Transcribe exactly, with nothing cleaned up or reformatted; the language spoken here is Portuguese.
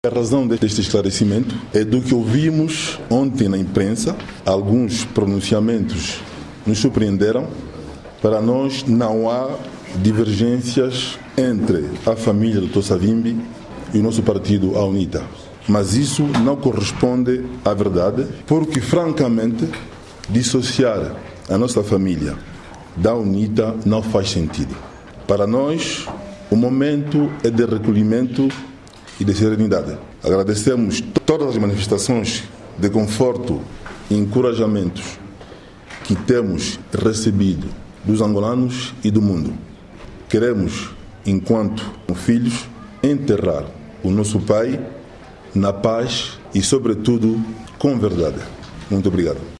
razão deste esclarecimento é do que ouvimos ontem na imprensa. Alguns pronunciamentos nos surpreenderam. Para nós não há divergências entre a família do doutor Savimbi e o nosso partido, a UNITA. Mas isso não corresponde à verdade, porque, francamente, dissociar a nossa família da UNITA não faz sentido. Para nós, o momento é de recolhimento e de serenidade. Agradecemos todas as manifestações de conforto e encorajamentos que temos recebido dos angolanos e do mundo. Queremos, enquanto filhos, enterrar o nosso pai na paz e, sobretudo, com verdade. Muito obrigado.